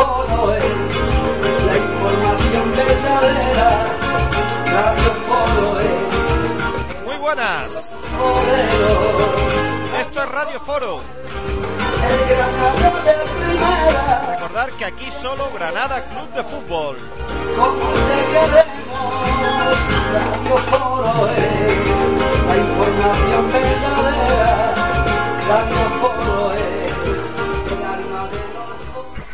Foro es la información verdadera. Radio Foro es. Muy buenas. Esto es Radio Foro. El Granada de primera. Recordar que aquí solo Granada Club de Fútbol. Como te queremos, Radio Foro es la información verdadera. Radio Foro es el alma de los...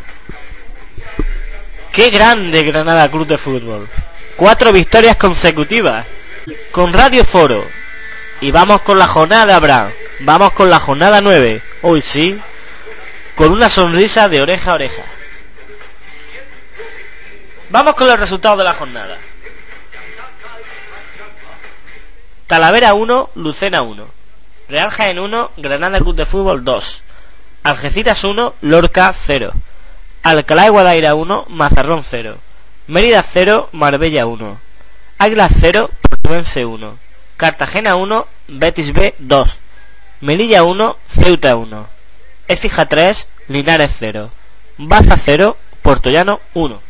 ¡Qué grande Granada Club de Fútbol! 4 victorias consecutivas con Radio Foro. Y vamos con la jornada, Abraham. Vamos con la jornada 9. Hoy sí, con una sonrisa de oreja a oreja. Vamos con los resultados de la jornada. Talavera 1, Lucena 1. Real Jaén 1, Granada Club de Fútbol 2. Algeciras 1, Lorca 0. Alcalá de Guadaira 1, Mazarrón 0. Mérida 0, Marbella 1. Águilas 0, Portuense 1. Cartagena 1, Betis B 2. Melilla 1, Ceuta 1. Écija 3, Linares 0. Baza 0, Puertollano 1.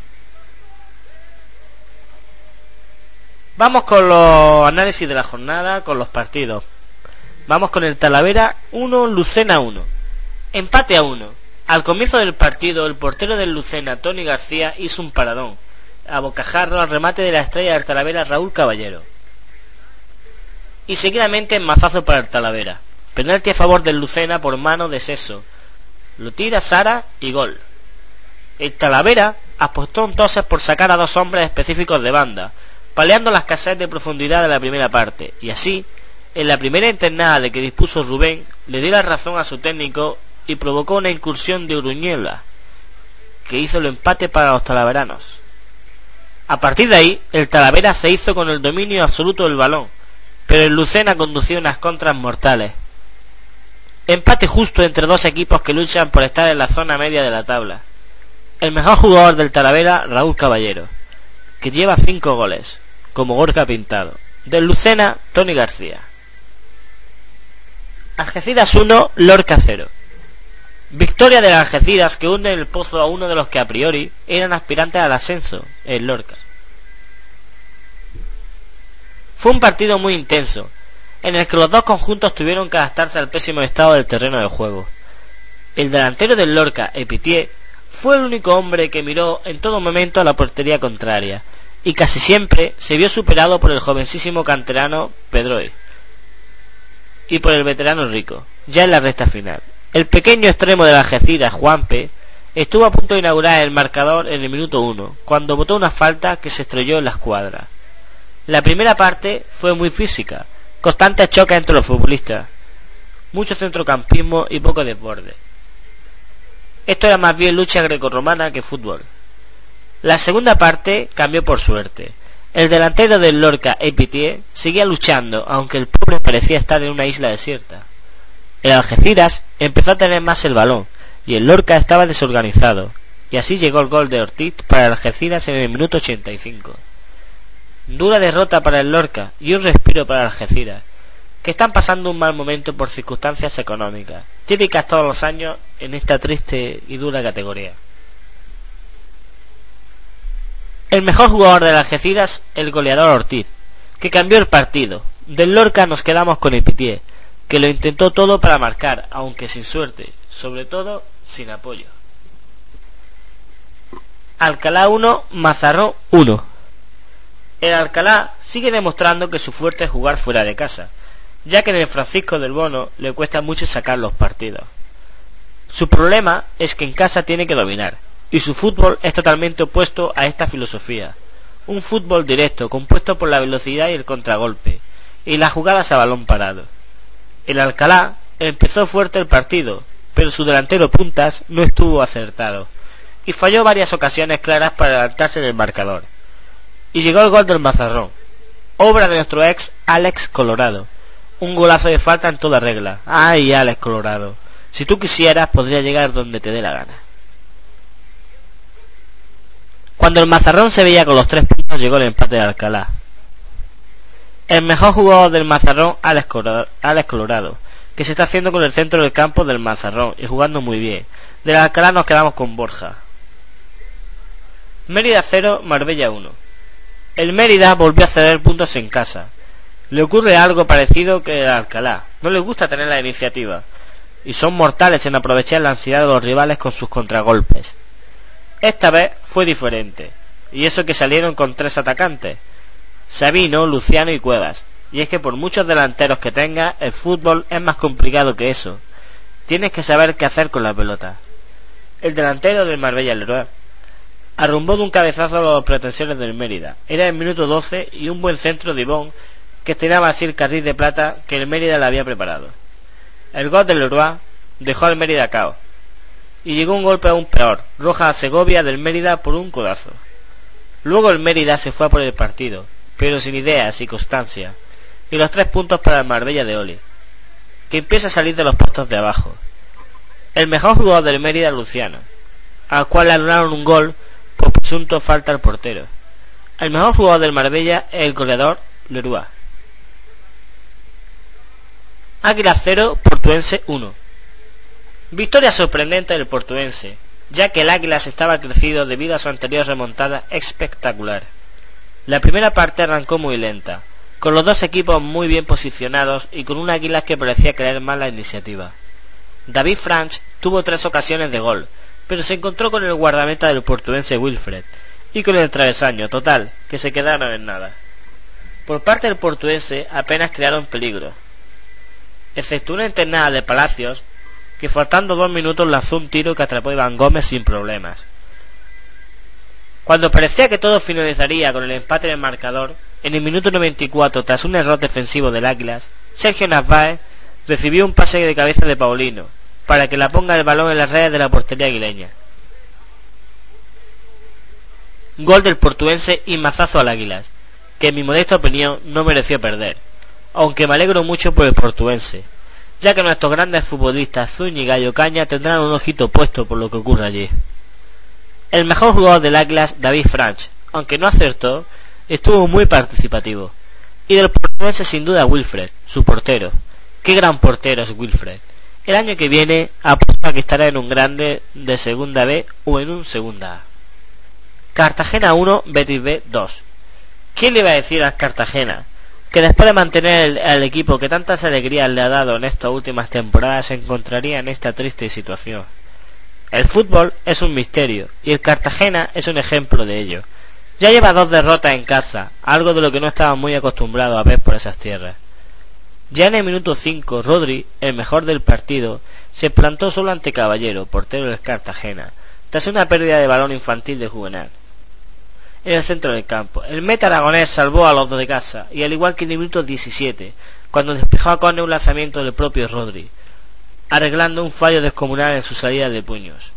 Vamos con los análisis de la jornada, con los partidos. Vamos con el Talavera 1, Lucena 1. Empate a 1. Al comienzo del partido, el portero del Lucena, Tony García, hizo un paradón a bocajarro al remate de la estrella del Talavera, Raúl Caballero. Y seguidamente mazazo para el Talavera. Penalti a favor del Lucena por mano de Seso. Lo tira Sara y gol. El Talavera apostó entonces por sacar a 2 hombres específicos de banda, paliando la escasez de profundidad de la primera parte, y así, en la primera internada de que dispuso Rubén, le dio la razón a su técnico y provocó una incursión de Uruñuela, que hizo el empate para los talaveranos. A partir de ahí, el Talavera se hizo con el dominio absoluto del balón, pero el Lucena conducía unas contras mortales. Empate justo entre 2 equipos que luchan por estar en la zona media de la tabla. El mejor jugador del Talavera, Raúl Caballero, que lleva 5 goles, como Gorka Pintado. Del Lucena, Tony García. Algeciras 1, Lorca 0. Victoria de las Algeciras, que hunde en el pozo a uno de los que a priori eran aspirantes al ascenso, el Lorca. Fue un partido muy intenso, en el que los dos conjuntos tuvieron que adaptarse al pésimo estado del terreno de juego. El delantero del Lorca, Epitié, fue el único hombre que miró en todo momento a la portería contraria, y casi siempre se vio superado por el jovencísimo canterano Pedroy y por el veterano Rico, ya en la recta final. El pequeño extremo de la Algeciras, Juanpe, estuvo a punto de inaugurar el marcador en el minuto 1, cuando botó una falta que se estrelló en la escuadra. La primera parte fue muy física, constantes choques entre los futbolistas, mucho centrocampismo y poco desborde. Esto era más bien lucha grecorromana que fútbol. La segunda parte cambió por suerte. El delantero del Lorca, Epitié, seguía luchando, aunque el pobre parecía estar en una isla desierta. El Algeciras empezó a tener más el balón, y el Lorca estaba desorganizado, y así llegó el gol de Ortiz para el Algeciras en el minuto 85. Dura derrota para el Lorca y un respiro para el Algeciras, que están pasando un mal momento por circunstancias económicas, típicas todos los años en esta triste y dura categoría. El mejor jugador del Algeciras, el goleador Ortiz, que cambió el partido. Del Lorca nos quedamos con Epitié, que lo intentó todo para marcar, aunque sin suerte, sobre todo sin apoyo. Alcalá 1, Mazarrón 1. El Alcalá sigue demostrando que su fuerte es jugar fuera de casa, ya que en el Francisco del Bono le cuesta mucho sacar los partidos. Su problema es que en casa tiene que dominar, y su fútbol es totalmente opuesto a esta filosofía. Un fútbol directo, compuesto por la velocidad y el contragolpe, y las jugadas a balón parado. El Alcalá empezó fuerte el partido, pero su delantero Puntas no estuvo acertado, y falló varias ocasiones claras para adelantarse del marcador. Y llegó el gol del Mazarrón, obra de nuestro ex Alex Colorado. Un golazo de falta en toda regla. ¡Ay, Alex Colorado! Si tú quisieras, podría llegar donde te dé la gana. Cuando el Mazarrón se veía con los 3 puntos, llegó el empate de Alcalá. El mejor jugador del Mazarrón, Alex Colorado, que se está haciendo con el centro del campo del Mazarrón y jugando muy bien. Del Alcalá nos quedamos con Borja. Mérida 0, Marbella 1. El Mérida volvió a ceder puntos en casa. Le ocurre algo parecido que el Alcalá. No les gusta tener la iniciativa y son mortales en aprovechar la ansiedad de los rivales con sus contragolpes. Esta vez fue diferente, y eso que salieron con 3 atacantes: Sabino, Luciano y Cuevas. Y es que por muchos delanteros que tengas, el fútbol es más complicado que eso. Tienes que saber qué hacer con la pelota. El delantero del Marbella, Leroy, arrumbó de un cabezazo las pretensiones del Mérida. Era el minuto 12 y un buen centro de Ivón que estiraba así el carril de plata que el Mérida le había preparado. El gol de Leroy dejó al Mérida cao, y llegó un golpe aún peor, roja a Segovia del Mérida por un codazo. Luego el Mérida se fue a por el partido, pero sin ideas y constancia, y los 3 puntos para el Marbella de Oli, que empieza a salir de los puestos de abajo. El mejor jugador del Mérida, Luciano, al cual le anularon un gol por presunto falta al portero. El mejor jugador del Marbella es el goleador Leroy. Águila 0, Portuense 1. Victoria sorprendente del Portuense, ya que el Águila se estaba crecido debido a su anterior remontada espectacular. La primera parte arrancó muy lenta, con los dos equipos muy bien posicionados y con un Águila que parecía creer más la iniciativa. David Franch tuvo 3 ocasiones de gol, pero se encontró con el guardameta del Portuense, Wilfred, y con el travesaño, total, que se quedaron en nada. Por parte del Portuense apenas crearon peligro, excepto una internada de Palacios, que faltando 2 minutos lanzó un tiro que atrapó a Iván Gómez sin problemas. Cuando parecía que todo finalizaría con el empate en el marcador, en el minuto 94, tras un error defensivo del Águilas, Sergio Narváez recibió un pase de cabeza de Paulino, para que la ponga el balón en las redes de la portería aguileña. Gol del Portuense y mazazo al Águilas, que en mi modesta opinión no mereció perder, aunque me alegro mucho por el Portuense, ya que nuestros grandes futbolistas Zúñiga y Ocaña tendrán un ojito puesto por lo que ocurre allí. El mejor jugador del Águilas, David Franch, aunque no acertó, estuvo muy participativo. Y del Portuense sin duda Wilfred, su portero. Qué gran portero es Wilfred. El año que viene apuesta que estará en un grande de segunda B o en un segunda A. Cartagena 1, Betis B 2. ¿Quién le iba a decir al Cartagena que después de mantener al equipo que tantas alegrías le ha dado en estas últimas temporadas se encontraría en esta triste situación? El fútbol es un misterio y el Cartagena es un ejemplo de ello. Ya lleva 2 derrotas en casa, algo de lo que no estaba muy acostumbrado a ver por esas tierras. Ya en el minuto 5, Rodri, el mejor del partido, se plantó solo ante Caballero, portero del Cartagena, tras una pérdida de balón infantil de Juvenal. En el centro del campo, el meta aragonés salvó a los dos de casa, y al igual que en el minuto 17, cuando despejó a córner un lanzamiento del propio Rodri, arreglando un fallo descomunal en su salida de puños.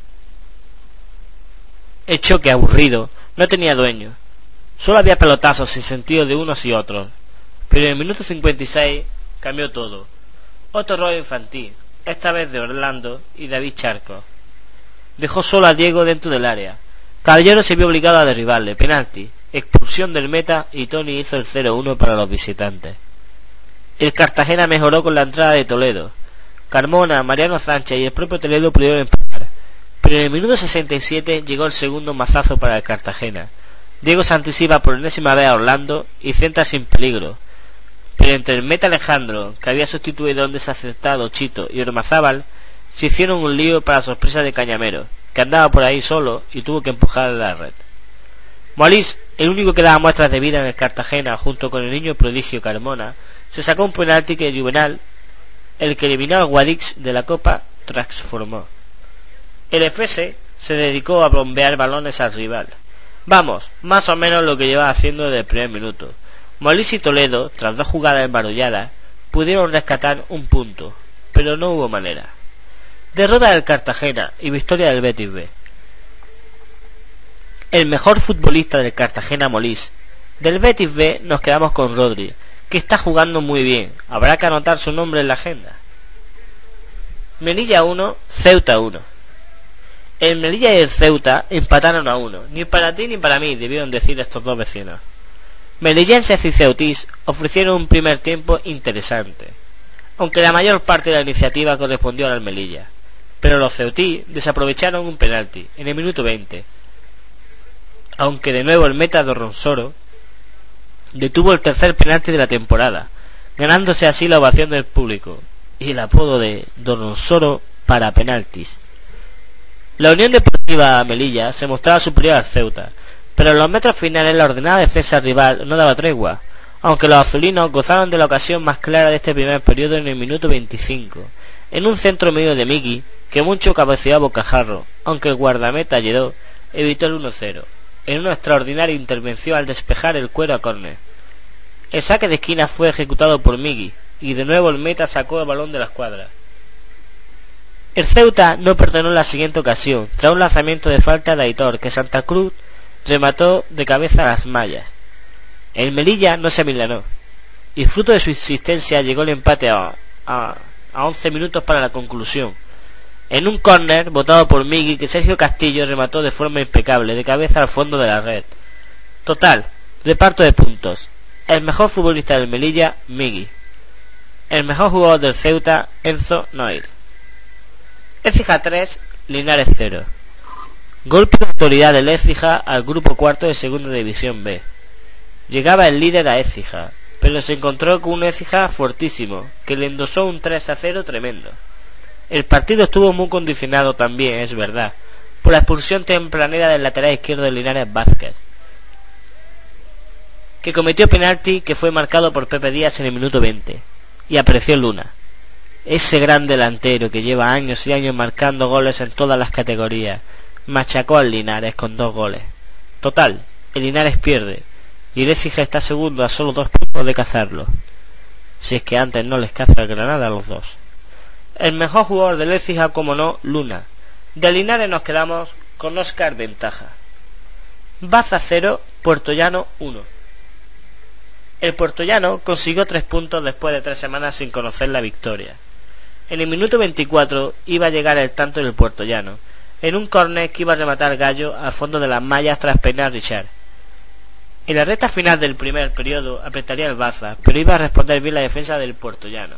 El choque aburrido no tenía dueño, solo había pelotazos sin sentido de unos y otros, pero en el minuto 56 cambió todo. Otro rollo infantil, esta vez de Orlando y David Charco. Dejó solo a Diego dentro del área. Caballero se vio obligado a derribarle, penalti, expulsión del meta y Tony hizo el 0-1 para los visitantes. El Cartagena mejoró con la entrada de Toledo. Carmona, Mariano Sánchez y el propio Toledo pudieron empatar, pero en el minuto 67 llegó el segundo mazazo para el Cartagena. Diego Santisiva por enésima vez a Orlando y centra sin peligro, pero entre el meta Alejandro, que había sustituido a un desacertado Chito, y Ormazábal, se hicieron un lío para sorpresa de Cañamero, que andaba por ahí solo y tuvo que empujar la red. Molís, el único que daba muestras de vida en el Cartagena junto con el niño prodigio Carmona, se sacó un penalti que Juvenal, el que eliminó al Guadix de la Copa, transformó. El FS se dedicó a bombear balones al rival. Vamos, más o menos lo que llevaba haciendo desde el primer minuto. Molís y Toledo, tras 2 jugadas embarulladas, pudieron rescatar un punto, pero no hubo manera. Derrota del Cartagena y victoria del Betis B. El mejor futbolista del Cartagena, Molís. Del Betis B nos quedamos con Rodri, que está jugando muy bien. Habrá que anotar su nombre en la agenda. Melilla 1, Ceuta 1. El Melilla y el Ceuta empataron a 1. Ni para ti ni para mí, debieron decir estos dos vecinos. Melillenses y ceutís ofrecieron un primer tiempo interesante, aunque la mayor parte de la iniciativa correspondió al Melilla, pero los ceutí desaprovecharon un penalti en el minuto 20. aunque de nuevo el meta Dorronsoro detuvo el tercer penalti de la temporada, ganándose así la ovación del público y el apodo de Dorronsoro para penaltis. La Unión Deportiva Melilla se mostraba superior al Ceuta, pero en los metros finales la ordenada defensa rival no daba tregua, aunque los azulinos gozaron de la ocasión más clara de este primer periodo en el minuto 25, en un centro medio de Miki que mucho cabeceó a bocajarro, aunque el guardameta Lledó evitó el 1-0, en una extraordinaria intervención al despejar el cuero a córner. El saque de esquina fue ejecutado por Miki, y de nuevo el meta sacó el balón de la escuadra. El Ceuta no perdonó en la siguiente ocasión, tras un lanzamiento de falta de Aitor, que Santa Cruz remató de cabeza a las mallas. El Melilla no se amilanó, y fruto de su insistencia llegó el empate a 11 minutos para la conclusión, en un córner votado por Miki que Sergio Castillo remató de forma impecable, de cabeza al fondo de la red. Total, reparto de puntos. El mejor futbolista del Melilla, Miki. El mejor jugador del Ceuta, Enzo Noir. Écija 3, Linares 0. Golpe de autoridad del Écija al grupo cuarto de Segunda División B. Llegaba el líder a Écija, pero se encontró con un Écija fortísimo, que le endosó un 3-0 tremendo. El partido estuvo muy condicionado también, es verdad, por la expulsión tempranera del lateral izquierdo de Linares Vázquez, que cometió penalti que fue marcado por Pepe Díaz en el minuto 20, y apareció Luna, ese gran delantero que lleva años y años marcando goles en todas las categorías. Machacó al Linares con 2 goles. Total, el Linares pierde, y el Écija está segundo a solo 2 puntos de cazarlo, si es que antes no les caza el Granada a los dos. El mejor jugador del Écija, como no, Luna. De Linares nos quedamos con Óscar Ventaja. Baza 0, Puertollano 1. El puertollano consiguió 3 puntos después de 3 semanas sin conocer la victoria. En el minuto 24 iba a llegar el tanto del puertollano, en un córner que iba a rematar Gallo al fondo de las mallas tras peinar Richard. En la recta final del primer periodo apretaría el Baza, pero iba a responder bien la defensa del puertollano.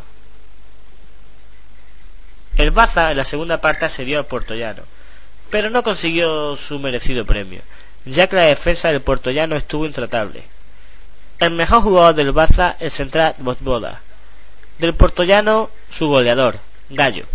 El Baza en la segunda parte asedió al puertollano, pero no consiguió su merecido premio, ya que la defensa del puertollano estuvo intratable. El mejor jugador del Baza, el central Vojvoda. Del puertollano, su goleador, Gallo.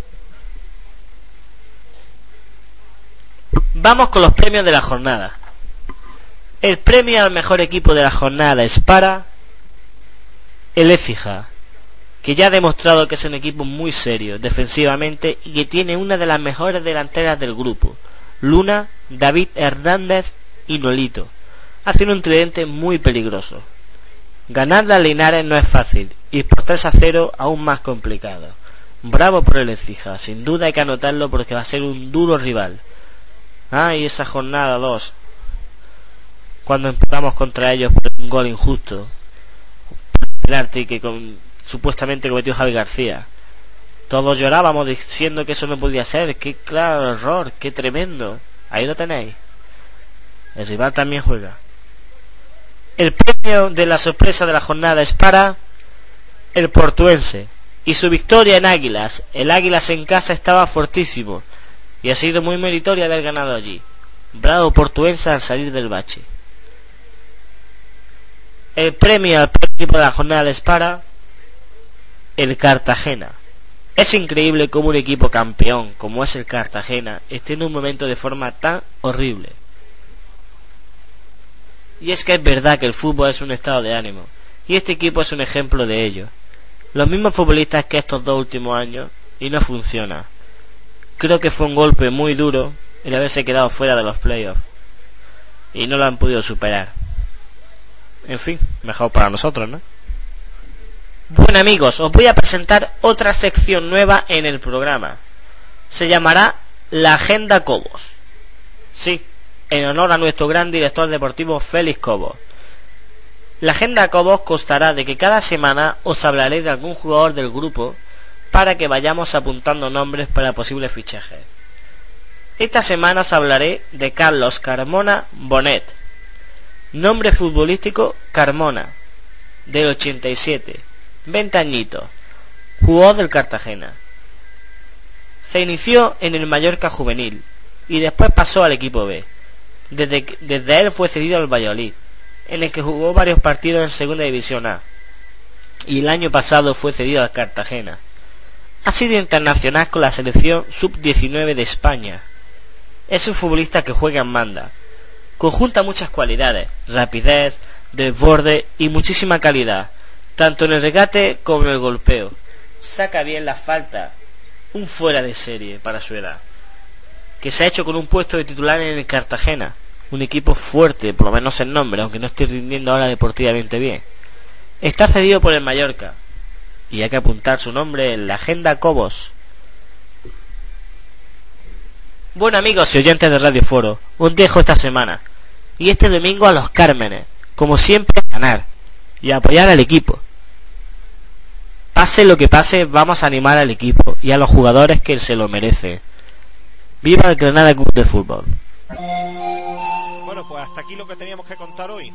Vamos con los premios de la jornada. El premio al mejor equipo de la jornada es para el Écija, que ya ha demostrado que es un equipo muy serio defensivamente y que tiene una de las mejores delanteras del grupo, Luna, David Hernández y Nolito, haciendo un tridente muy peligroso. Ganar a Linares no es fácil, y por 3-0 aún más complicado. Bravo por el Écija, sin duda hay que anotarlo porque va a ser un duro rival. Y esa jornada 2, cuando empezamos contra ellos por un gol injusto, por el penalti que supuestamente cometió Javi García. Todos llorábamos diciendo que eso no podía ser. Qué claro error, qué tremendo. Ahí lo tenéis. El rival también juega. El premio de la sorpresa de la jornada es para el Portuense y su victoria en Águilas. El Águilas en casa estaba fortísimo y ha sido muy meritorio haber ganado allí. Bravo Portuense al salir del bache. El premio al equipo de la jornada es para el Cartagena. Es increíble cómo un equipo campeón como es el Cartagena esté en un momento de forma tan horrible. Y es que es verdad que el fútbol es un estado de ánimo, y este equipo es un ejemplo de ello. Los mismos futbolistas que estos 2 últimos años, y no funciona. Creo que fue un golpe muy duro el haberse quedado fuera de los playoffs, y no lo han podido superar. En fin, mejor para nosotros, ¿no? Bueno amigos, os voy a presentar otra sección nueva en el programa. Se llamará La Agenda Cobos. Sí, en honor a nuestro gran director deportivo Félix Cobos. La Agenda Cobos constará de que cada semana os hablaré de algún jugador del grupo para que vayamos apuntando nombres para posibles fichajes. Esta semana os hablaré de Carlos Carmona Bonet. Nombre futbolístico Carmona, del 87, 20 añitos, jugador del Cartagena. Se inició en el Mallorca juvenil y después pasó al equipo B. Desde él fue cedido al Valladolid, en el que jugó varios partidos en Segunda División A, y el año pasado fue cedido al Cartagena. Ha sido internacional con la selección sub-19 de España. Es un futbolista que juega en banda. Conjunta muchas cualidades: rapidez, desborde y muchísima calidad, tanto en el regate como en el golpeo. Saca bien las faltas, un fuera de serie para su edad, que se ha hecho con un puesto de titular en el Cartagena, un equipo fuerte, por lo menos en nombre, aunque no esté rindiendo ahora deportivamente bien. Está cedido por el Mallorca, y hay que apuntar su nombre en la agenda Cobos. Bueno, amigos y oyentes de Radio Foro, os dejo esta semana, y este domingo a los Cármenes, como siempre, ganar y apoyar al equipo. Pase lo que pase, vamos a animar al equipo y a los jugadores que se lo merecen. ¡Viva el Granada Club de Fútbol! Bueno, pues hasta aquí lo que teníamos que contar hoy.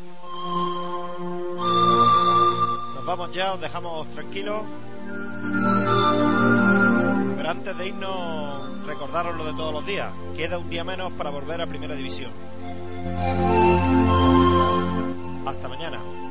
Nos vamos ya, os dejamos tranquilos. Pero antes de irnos, recordaros lo de todos los días. Queda un día menos para volver a Primera División. Hasta mañana.